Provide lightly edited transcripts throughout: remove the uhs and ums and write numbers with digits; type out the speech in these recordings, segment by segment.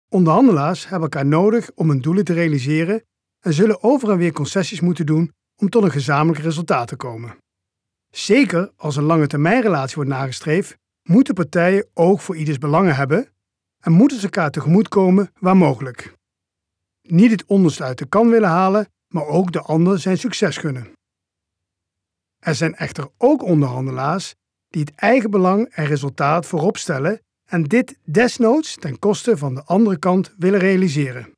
Onderhandelaars hebben elkaar nodig om hun doelen te realiseren en zullen over en weer concessies moeten doen om tot een gezamenlijk resultaat te komen. Zeker als een langetermijnrelatie wordt nagestreefd, moeten partijen oog voor ieders belangen hebben en moeten ze elkaar tegemoetkomen waar mogelijk. Niet het onderste uit de kan willen halen, maar ook de ander zijn succes gunnen. Er zijn echter ook onderhandelaars die het eigen belang en resultaat voorop stellen en dit desnoods ten koste van de andere kant willen realiseren.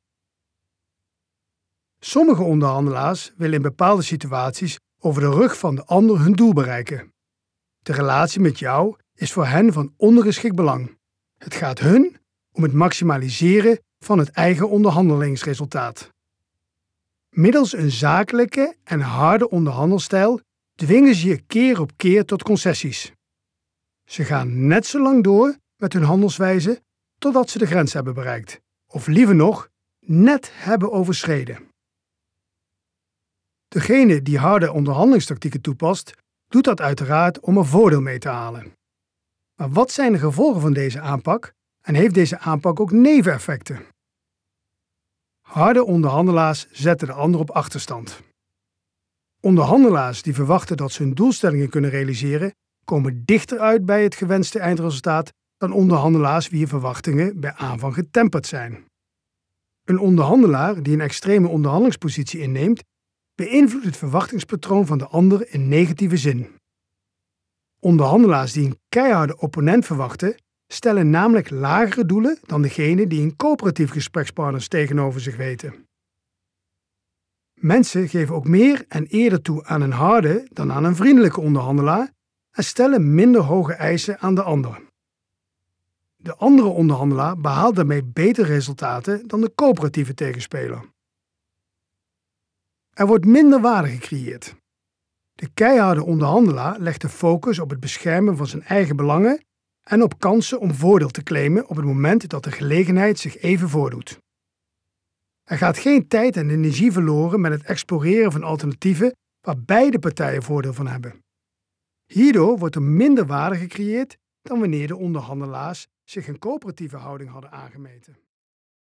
Sommige onderhandelaars willen in bepaalde situaties over de rug van de ander hun doel bereiken. De relatie met jou is voor hen van ondergeschikt belang. Het gaat hun om het maximaliseren van het eigen onderhandelingsresultaat. Middels een zakelijke en harde onderhandelstijl dwingen ze je keer op keer tot concessies. Ze gaan net zo lang door met hun handelswijze totdat ze de grens hebben bereikt, of liever nog, net hebben overschreden. Degene die harde onderhandelingstactieken toepast, doet dat uiteraard om er voordeel mee te halen. Maar wat zijn de gevolgen van deze aanpak en heeft deze aanpak ook neveneffecten? Harde onderhandelaars zetten de ander op achterstand. Onderhandelaars die verwachten dat ze hun doelstellingen kunnen realiseren, komen dichter uit bij het gewenste eindresultaat dan onderhandelaars wier verwachtingen bij aanvang getemperd zijn. Een onderhandelaar die een extreme onderhandelingspositie inneemt, beïnvloedt het verwachtingspatroon van de ander in negatieve zin. Onderhandelaars die een keiharde opponent verwachten, stellen namelijk lagere doelen dan degene die een coöperatief gesprekspartners tegenover zich weten. Mensen geven ook meer en eerder toe aan een harde dan aan een vriendelijke onderhandelaar en stellen minder hoge eisen aan de ander. De andere onderhandelaar behaalt daarmee betere resultaten dan de coöperatieve tegenspeler. Er wordt minder waarde gecreëerd. De keiharde onderhandelaar legt de focus op het beschermen van zijn eigen belangen en op kansen om voordeel te claimen op het moment dat de gelegenheid zich even voordoet. Er gaat geen tijd en energie verloren met het exploreren van alternatieven waar beide partijen voordeel van hebben. Hierdoor wordt er minder waarde gecreëerd dan wanneer de onderhandelaars zich een coöperatieve houding hadden aangemeten.